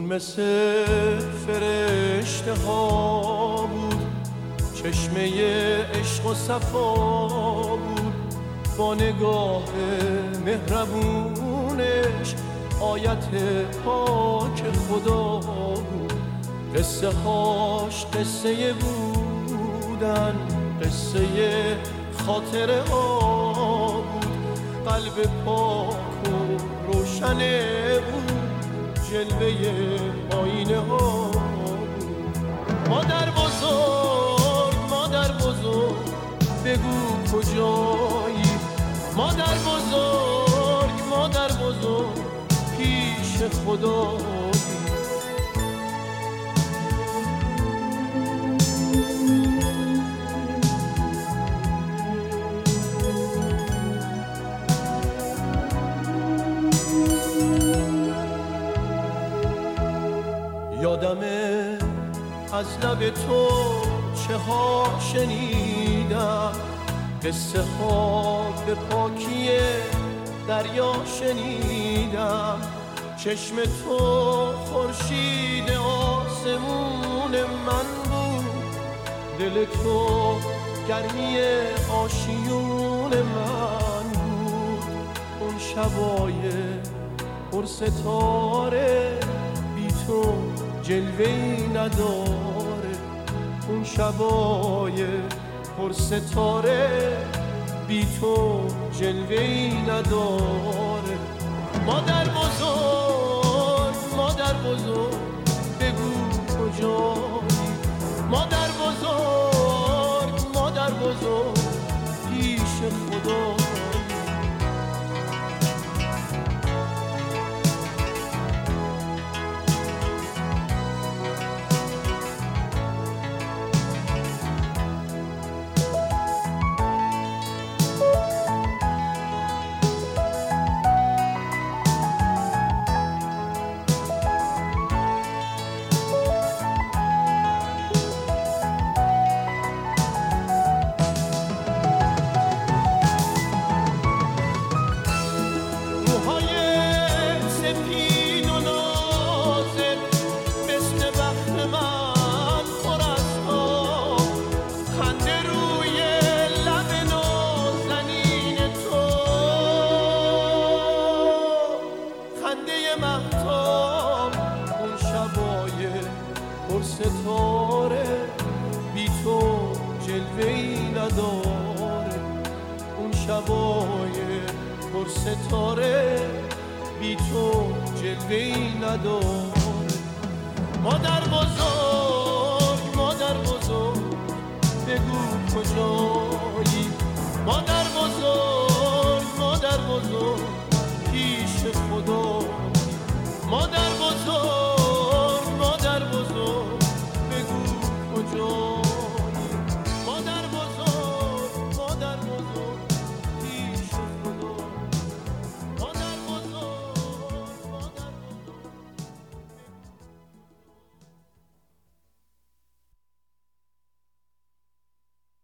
مثل فرشته ها بود، چشمه عشق و صفا بود، با نگاه مهربونش آیت پاک خدا بود. قصه هاش قصه بودن، قصه خاطره ها بود، قلب پاک و روشنه بود، جلوه آینه ها بود. مادر بزرگ، مادر بزرگ، بگو کجایی؟ مادر بزرگ، مادر بزرگ، پیش خدایی. یادمه از لب تو چه ها شنیدم، قصه ها به پاکی دریا شنیدم. چشم تو خورشید آسمون من بود، دل تو گرمی آشیون من بود. اون شبای پر ستاره بی تو جلوه‌ای نداره، اون شبای پر ستاره بی تو جلوه‌ای نداره. مادر بزرگ، مادر بزرگ، بگو کجایی؟ مادر بزرگ، مادر بزرگ، پیش خدا. ستاره بی تو جلوه‌ای نداره، اون شبای پر ستاره بی تو جلوه‌ای نداره. مادر بزرگ، مادر بزرگ، بگو کجایی؟ مادر بزرگ، مادر بزرگ،